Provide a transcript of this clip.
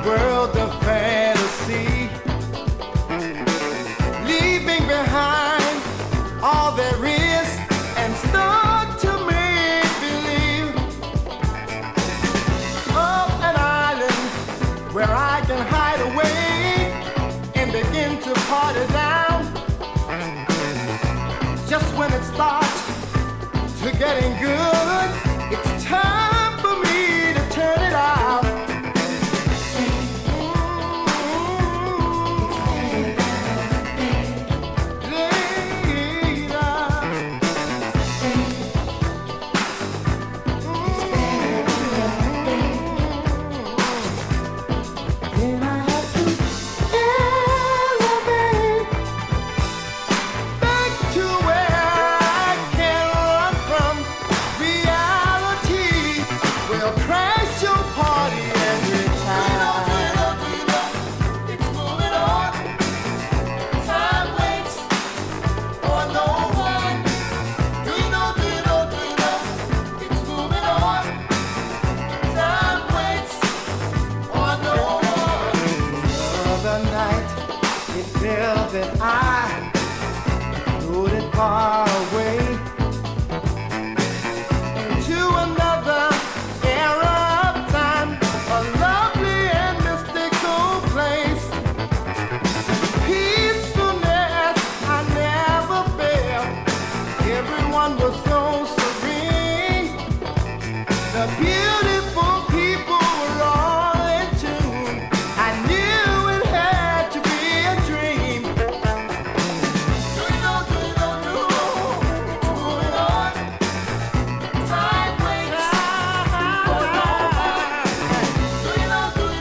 world of fantasy, leaving behind all there is and start to make believe of an island where I can hide away and begin to party down. Just when it starts to getting good, it's time for me to turn it out. That I